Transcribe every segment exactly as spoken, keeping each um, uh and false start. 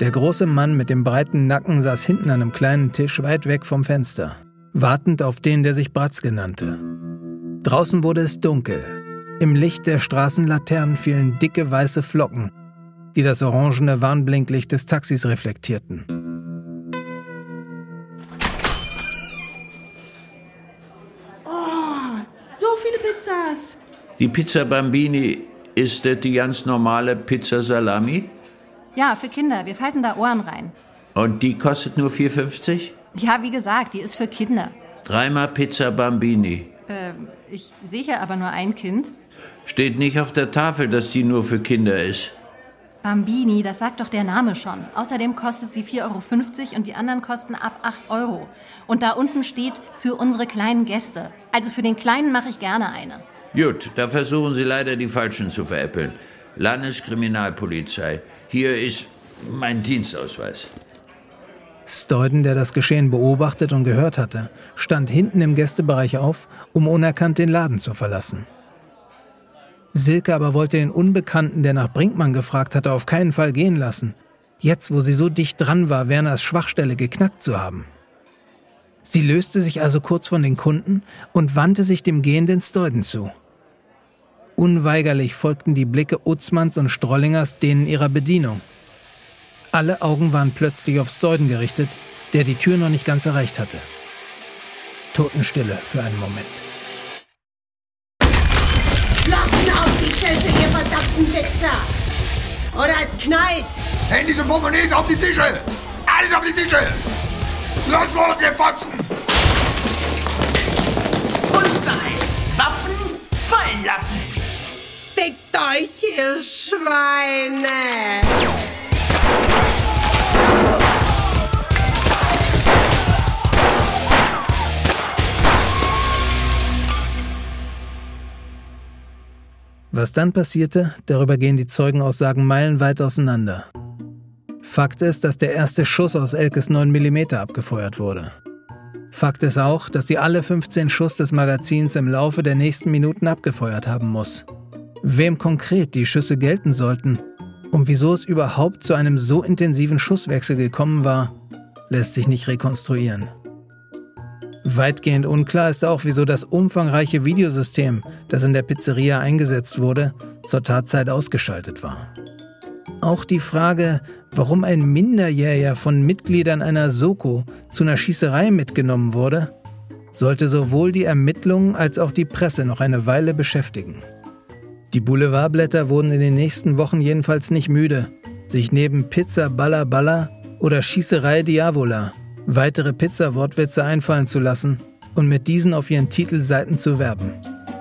Der große Mann mit dem breiten Nacken saß hinten an einem kleinen Tisch weit weg vom Fenster, wartend auf den, der sich Bratzke nannte. Draußen wurde es dunkel. Im Licht der Straßenlaternen fielen dicke weiße Flocken, die das orangene Warnblinklicht des Taxis reflektierten. Oh, so viele Pizzas. Die Pizza Bambini, ist das die ganz normale Pizza Salami? Ja, für Kinder. Wir falten da Ohren rein. Und die kostet nur vier fünfzig? Ja, wie gesagt, die ist für Kinder. Dreimal Pizza Bambini. Ähm, ich sehe hier aber nur ein Kind. Steht nicht auf der Tafel, dass die nur für Kinder ist. Bambini, das sagt doch der Name schon. Außerdem kostet sie vier Euro fünfzig und die anderen kosten ab acht Euro. Und da unten steht für unsere kleinen Gäste. Also für den Kleinen mache ich gerne eine. Gut, da versuchen Sie leider die Falschen zu veräppeln. Landeskriminalpolizei. Hier ist mein Dienstausweis. Stoyden, der das Geschehen beobachtet und gehört hatte, stand hinten im Gästebereich auf, um unerkannt den Laden zu verlassen. Silke aber wollte den Unbekannten, der nach Brinkmann gefragt hatte, auf keinen Fall gehen lassen. Jetzt, wo sie so dicht dran war, Werners Schwachstelle geknackt zu haben. Sie löste sich also kurz von den Kunden und wandte sich dem gehenden Stoyden zu. Unweigerlich folgten die Blicke Utzmanns und Strollingers denen ihrer Bedienung. Alle Augen waren plötzlich auf Stoyden gerichtet, der die Tür noch nicht ganz erreicht hatte. Totenstille für einen Moment. Flossen auf die Tische, ihr verdammten Wichser! Oder es knallt! Handys und Portemonnaies auf die Tische! Alles auf die Tische! Los, los, ihr Fotzen! Polizei! Waffen fallen lassen! Fickt euch, ihr Schweine! Was dann passierte, darüber gehen die Zeugenaussagen meilenweit auseinander. Fakt ist, dass der erste Schuss aus Elkes neun Millimeter abgefeuert wurde. Fakt ist auch, dass sie alle fünfzehn Schuss des Magazins im Laufe der nächsten Minuten abgefeuert haben muss. Wem konkret die Schüsse gelten sollten und wieso es überhaupt zu einem so intensiven Schusswechsel gekommen war, lässt sich nicht rekonstruieren. Weitgehend unklar ist auch, wieso das umfangreiche Videosystem, das in der Pizzeria eingesetzt wurde, zur Tatzeit ausgeschaltet war. Auch die Frage, warum ein Minderjähriger von Mitgliedern einer Soko zu einer Schießerei mitgenommen wurde, sollte sowohl die Ermittlungen als auch die Presse noch eine Weile beschäftigen. Die Boulevardblätter wurden in den nächsten Wochen jedenfalls nicht müde, sich neben Pizza Balla Balla oder Schießerei Diavola weitere Pizza-Wortwitze einfallen zu lassen und mit diesen auf ihren Titelseiten zu werben.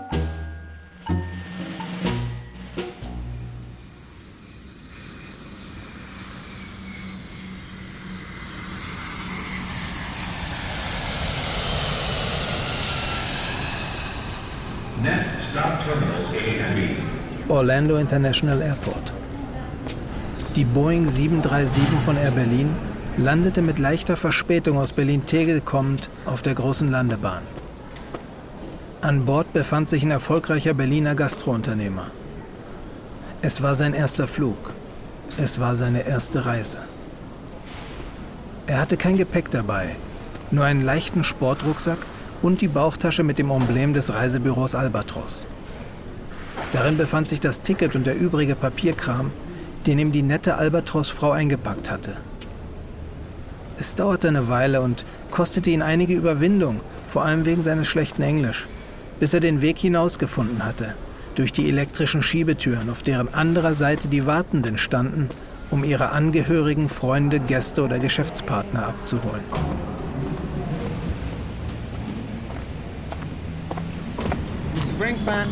Orlando International Airport. Die Boeing sieben drei sieben von Air Berlin landete mit leichter Verspätung aus Berlin-Tegel kommend auf der großen Landebahn. An Bord befand sich ein erfolgreicher Berliner Gastrounternehmer. Es war sein erster Flug. Es war seine erste Reise. Er hatte kein Gepäck dabei, nur einen leichten Sportrucksack und die Bauchtasche mit dem Emblem des Reisebüros Albatros. Darin befand sich das Ticket und der übrige Papierkram, den ihm die nette Albatros-Frau eingepackt hatte. Es dauerte eine Weile und kostete ihn einige Überwindung, vor allem wegen seines schlechten Englisch, bis er den Weg hinausgefunden hatte, durch die elektrischen Schiebetüren, auf deren anderer Seite die Wartenden standen, um ihre Angehörigen, Freunde, Gäste oder Geschäftspartner abzuholen. Mister Brinkman?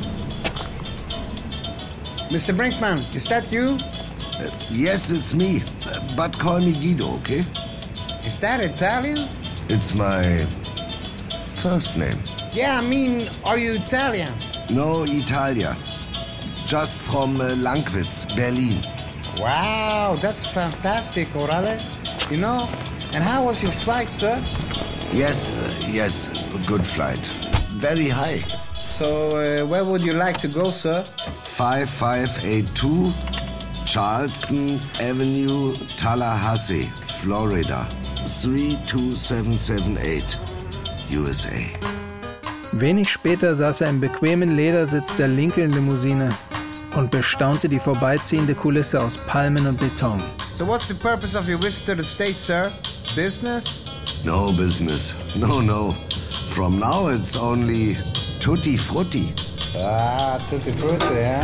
Mister Brinkman, is that you? Uh, yes, it's me. Uh, but call me Guido, okay? Is that Italian? It's my first name. Yeah, I mean, are you Italian? No, Italia. Just from uh, Lankwitz, Berlin. Wow, that's fantastic, Orale. You know, and how was your flight, sir? Yes, uh, yes, good flight. Very high. So, uh, where would you like to go, sir? five five eight two, Charleston Avenue, Tallahassee, Florida. three two seven seven eight, U S A. Wenig später saß er im bequemen Ledersitz der Lincoln-Limousine und bestaunte die vorbeiziehende Kulisse aus Palmen und Beton. So what's the purpose of your visit to the States, sir? Business? No business. No, no. From now it's only tutti frutti. Ah, tutti frutti, yeah?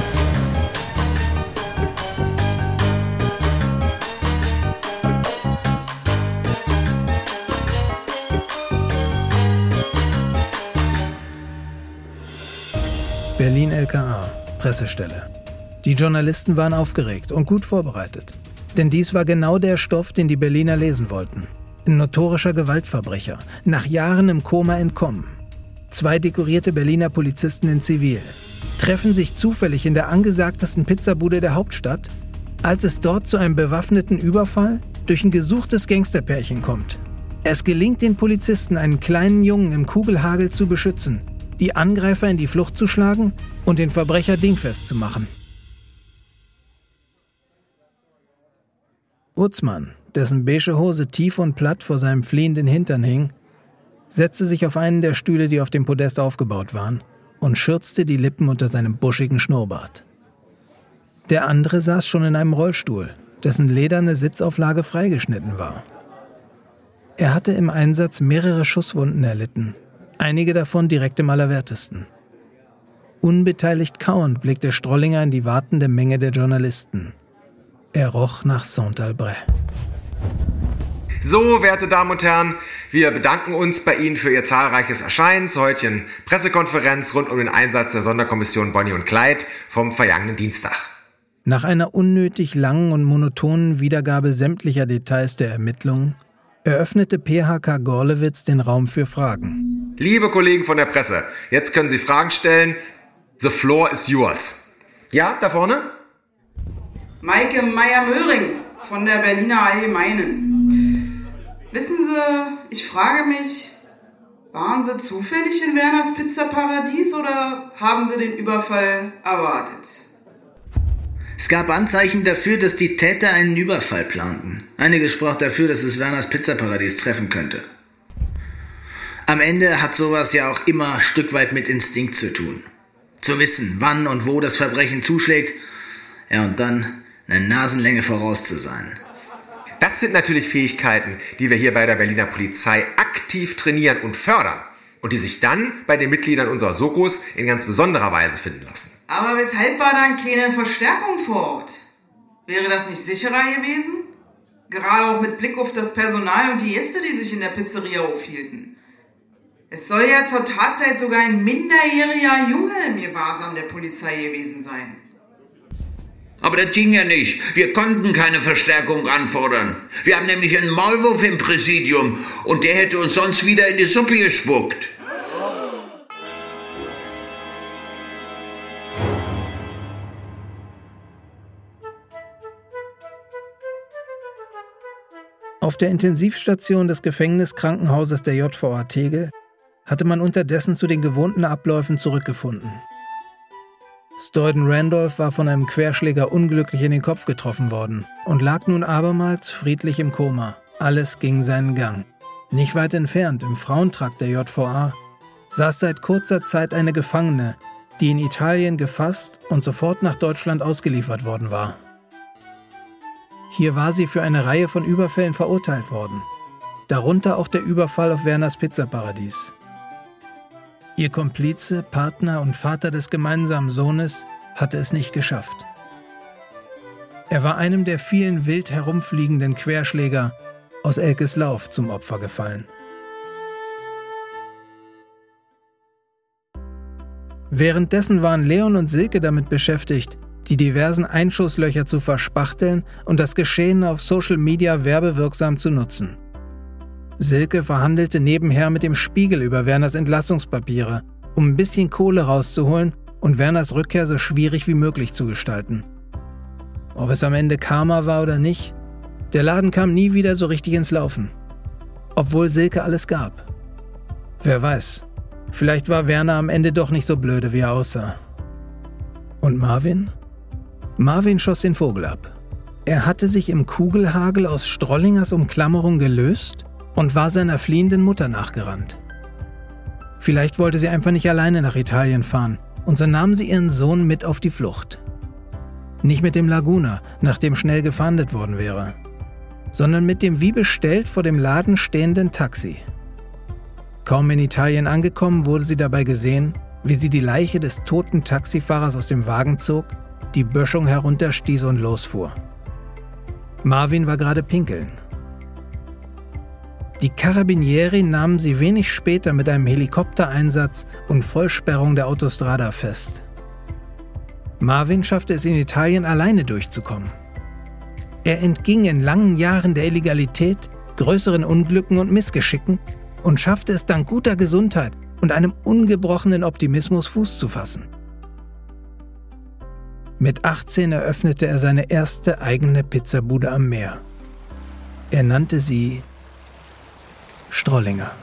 Berlin L K A, Pressestelle. Die Journalisten waren aufgeregt und gut vorbereitet. Denn dies war genau der Stoff, den die Berliner lesen wollten. Ein notorischer Gewaltverbrecher, nach Jahren im Koma entkommen. Zwei dekorierte Berliner Polizisten in Zivil treffen sich zufällig in der angesagtesten Pizzabude der Hauptstadt, als es dort zu einem bewaffneten Überfall durch ein gesuchtes Gangsterpärchen kommt. Es gelingt den Polizisten, einen kleinen Jungen im Kugelhagel zu beschützen, die Angreifer in die Flucht zu schlagen und den Verbrecher dingfest zu machen. Utzmann, dessen beige Hose tief und platt vor seinem fliehenden Hintern hing, setzte sich auf einen der Stühle, die auf dem Podest aufgebaut waren, und schürzte die Lippen unter seinem buschigen Schnurrbart. Der andere saß schon in einem Rollstuhl, dessen lederne Sitzauflage freigeschnitten war. Er hatte im Einsatz mehrere Schusswunden erlitten, einige davon direkt im Allerwertesten. Unbeteiligt kauend blickte Strollinger in die wartende Menge der Journalisten. Er roch nach Saint-Albret. So, werte Damen und Herren, wir bedanken uns bei Ihnen für Ihr zahlreiches Erscheinen zur heutigen Pressekonferenz rund um den Einsatz der Sonderkommission Bonnie und Clyde vom vergangenen Dienstag. Nach einer unnötig langen und monotonen Wiedergabe sämtlicher Details der Ermittlungen eröffnete P H K Gorlewitz den Raum für Fragen. Liebe Kollegen von der Presse, jetzt können Sie Fragen stellen. The floor is yours. Ja, da vorne? Maike Meyer-Möhring von der Berliner Allgemeinen. Wissen Sie, ich frage mich, waren Sie zufällig in Werners Pizzaparadies oder haben Sie den Überfall erwartet? Es gab Anzeichen dafür, dass die Täter einen Überfall planten. Einiges sprach dafür, dass es Werners Pizzaparadies treffen könnte. Am Ende hat sowas ja auch immer ein Stück weit mit Instinkt zu tun. Zu wissen, wann und wo das Verbrechen zuschlägt, ja, und dann eine Nasenlänge voraus zu sein. Das sind natürlich Fähigkeiten, die wir hier bei der Berliner Polizei aktiv trainieren und fördern und die sich dann bei den Mitgliedern unserer Sokos in ganz besonderer Weise finden lassen. Aber weshalb war dann keine Verstärkung vor Ort? Wäre das nicht sicherer gewesen? Gerade auch mit Blick auf das Personal und die Gäste, die sich in der Pizzeria aufhielten. Es soll ja zur Tatzeit sogar ein minderjähriger Junge im Gewahrsam der Polizei gewesen sein. Aber das ging ja nicht. Wir konnten keine Verstärkung anfordern. Wir haben nämlich einen Maulwurf im Präsidium und der hätte uns sonst wieder in die Suppe gespuckt. Auf der Intensivstation des Gefängniskrankenhauses der J V A Tegel hatte man unterdessen zu den gewohnten Abläufen zurückgefunden. Stoyden Randolph war von einem Querschläger unglücklich in den Kopf getroffen worden und lag nun abermals friedlich im Koma. Alles ging seinen Gang. Nicht weit entfernt, im Frauentrakt der J V A, saß seit kurzer Zeit eine Gefangene, die in Italien gefasst und sofort nach Deutschland ausgeliefert worden war. Hier war sie für eine Reihe von Überfällen verurteilt worden, darunter auch der Überfall auf Werners Pizzaparadies. Ihr Komplize, Partner und Vater des gemeinsamen Sohnes hatte es nicht geschafft. Er war einem der vielen wild herumfliegenden Querschläger aus Elkes Lauf zum Opfer gefallen. Währenddessen waren Leon und Silke damit beschäftigt, die diversen Einschusslöcher zu verspachteln und das Geschehen auf Social Media werbewirksam zu nutzen. Silke verhandelte nebenher mit dem Spiegel über Werners Entlassungspapiere, um ein bisschen Kohle rauszuholen und Werners Rückkehr so schwierig wie möglich zu gestalten. Ob es am Ende Karma war oder nicht, der Laden kam nie wieder so richtig ins Laufen. Obwohl Silke alles gab. Wer weiß, vielleicht war Werner am Ende doch nicht so blöde, wie er aussah. Und Marvin? Marvin schoss den Vogel ab. Er hatte sich im Kugelhagel aus Strollingers Umklammerung gelöst und war seiner fliehenden Mutter nachgerannt. Vielleicht wollte sie einfach nicht alleine nach Italien fahren und so nahm sie ihren Sohn mit auf die Flucht. Nicht mit dem Laguna, nach dem schnell gefahndet worden wäre, sondern mit dem wie bestellt vor dem Laden stehenden Taxi. Kaum in Italien angekommen, wurde sie dabei gesehen, wie sie die Leiche des toten Taxifahrers aus dem Wagen zog, die Böschung herunterstieß und losfuhr. Marvin war gerade pinkeln. Die Carabinieri nahmen sie wenig später mit einem Helikoptereinsatz und Vollsperrung der Autostrada fest. Marvin schaffte es in Italien alleine durchzukommen. Er entging in langen Jahren der Illegalität, größeren Unglücken und Missgeschicken und schaffte es dank guter Gesundheit und einem ungebrochenen Optimismus Fuß zu fassen. Mit achtzehn eröffnete er seine erste eigene Pizzabude am Meer. Er nannte sie Strollinger.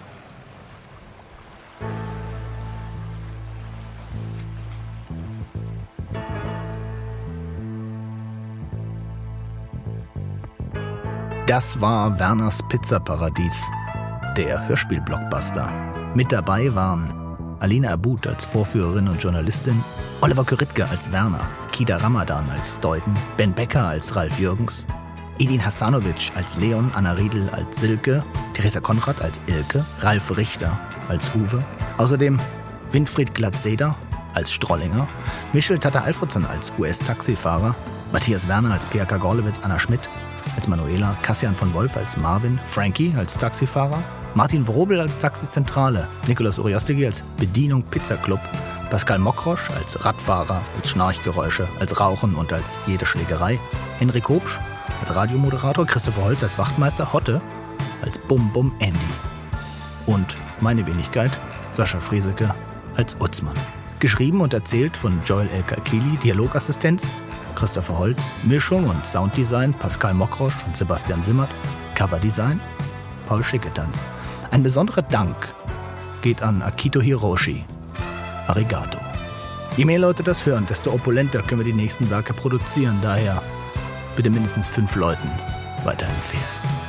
Das war Werners Pizzaparadies, der Hörspiel-Blockbuster. Mit dabei waren Alina Abud als Vorführerin und Journalistin, Oliver Kyritke als Werner, Kida Ramadan als Deuten, Ben Becker als Ralf Jürgens, Edin Hasanovic als Leon, Anna Riedel als Silke, Theresa Konrad als Ilke, Ralf Richter als Uwe, außerdem Winfried Glatzeder als Strollinger, Michel Tata-Alfredson als U S-Taxifahrer, Matthias Werner als P H K Gorlewitz, Anna Schmidt als Manuela, Kassian von Wolf als Marvin, Frankie als Taxifahrer, Martin Wrobel als Taxizentrale, Nikolaus Uriostegui als Bedienung Pizza Club, Pascal Mokrosch als Radfahrer, als Schnarchgeräusche, als Rauchen und als jede Schlägerei, Henrik Hopsch als Radiomoderator, Christopher Holz als Wachtmeister, Hotte als Bum Bum Andy und meine Wenigkeit, Sascha Frieseke als Utzmann. Geschrieben und erzählt von Joel El Kalkili, Dialogassistenz Christopher Holz, Mischung und Sounddesign Pascal Mokrosch und Sebastian Simmert, Coverdesign Paul Schicketanz. Ein besonderer Dank geht an Akito Hiroshi. Arigato. Je mehr Leute das hören, desto opulenter können wir die nächsten Werke produzieren. Daher bitte mindestens fünf Leuten weiterempfehlen.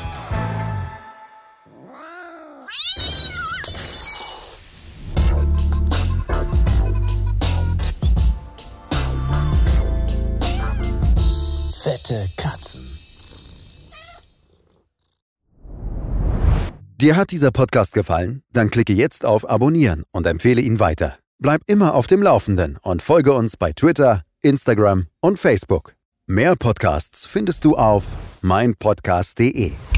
Fette Katzen. Dir hat dieser Podcast gefallen? Dann klicke jetzt auf Abonnieren und empfehle ihn weiter. Bleib immer auf dem Laufenden und folge uns bei Twitter, Instagram und Facebook. Mehr Podcasts findest du auf meinpodcast punkt de.